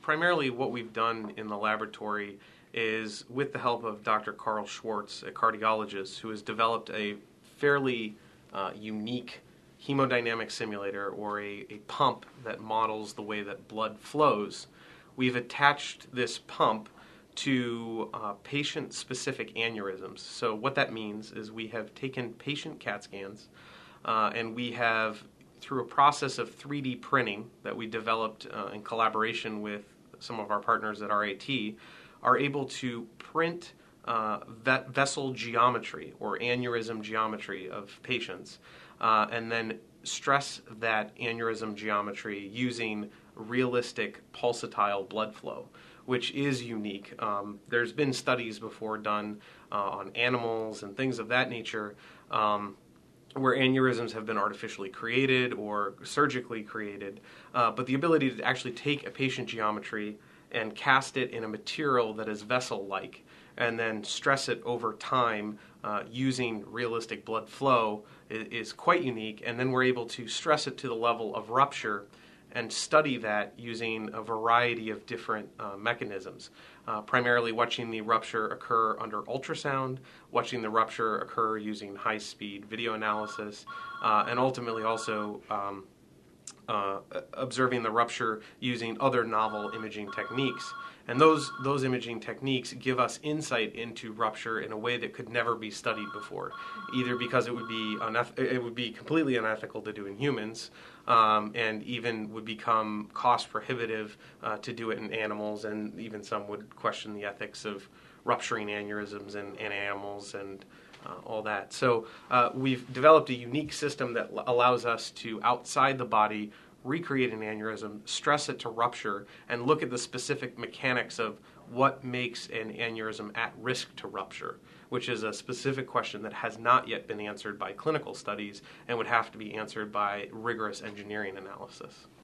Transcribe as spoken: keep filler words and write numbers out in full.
primarily what we've done in the laboratory is, with the help of Doctor Carl Schwartz, a cardiologist who has developed a fairly uh, unique hemodynamic simulator, or a, a pump that models the way that blood flows. We've attached this pump to uh, patient-specific aneurysms. So what that means is we have taken patient CAT scans uh, and we have, through a process of three D printing that we developed uh, in collaboration with some of our partners at R A T, are able to print uh, ve- vessel geometry or aneurysm geometry of patients uh, and then stress that aneurysm geometry using realistic pulsatile blood flow, which is unique. Um, there's been studies before done uh, on animals and things of that nature um, where aneurysms have been artificially created or surgically created, uh, but the ability to actually take a patient geometry and cast it in a material that is vessel-like and then stress it over time uh, using realistic blood flow is, is quite unique. And then we're able to stress it to the level of rupture and study that using a variety of different uh, mechanisms, uh, primarily watching the rupture occur under ultrasound, watching the rupture occur using high-speed video analysis, uh, and ultimately also um, uh, observing the rupture using other novel imaging techniques. And those those imaging techniques give us insight into rupture in a way that could never be studied before, either because it would be uneth- it would be completely unethical to do in humans, um, and even would become cost prohibitive uh, to do it in animals, and even some would question the ethics of rupturing aneurysms in, in animals and uh, all that. So uh, we've developed a unique system that l- allows us to, outside the body, recreate an aneurysm, stress it to rupture, and look at the specific mechanics of what makes an aneurysm at risk to rupture, which is a specific question that has not yet been answered by clinical studies and would have to be answered by rigorous engineering analysis.